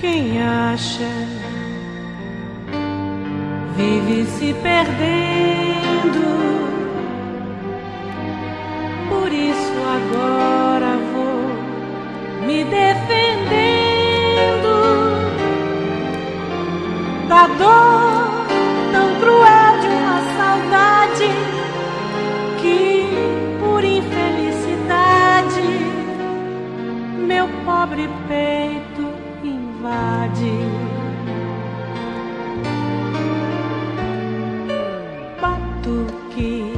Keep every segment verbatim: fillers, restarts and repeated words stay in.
Quem acha vive se perdendo. Por isso agora vou me defendendo da dor tão cruel de uma saudade que, por infelicidade, meu pobre peito invade. Batuque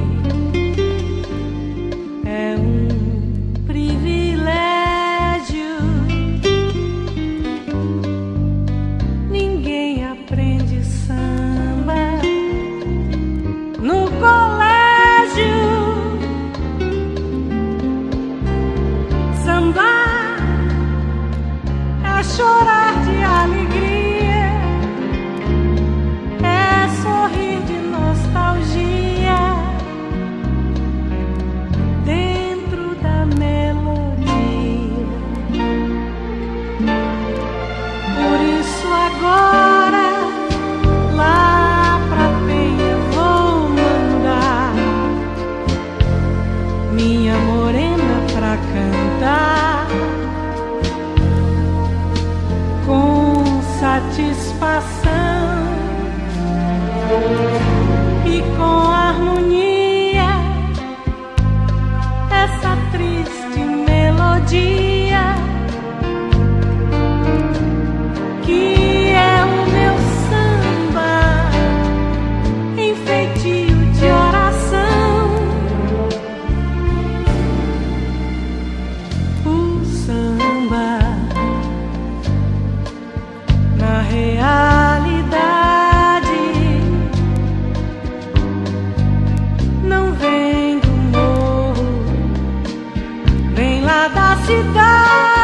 é um privilégio, ninguém aprende samba no colégio. Sambar é chorar de alegria, é sorrir de nostalgia dentro da melodia. Por isso agora lá pra Penha vou mandar minha morena pra cantar com satisfação e com harmonia essa triste melodia que é o meu samba em feitio de oração. O samba na realidade não vem do morro, vem lá da cidade.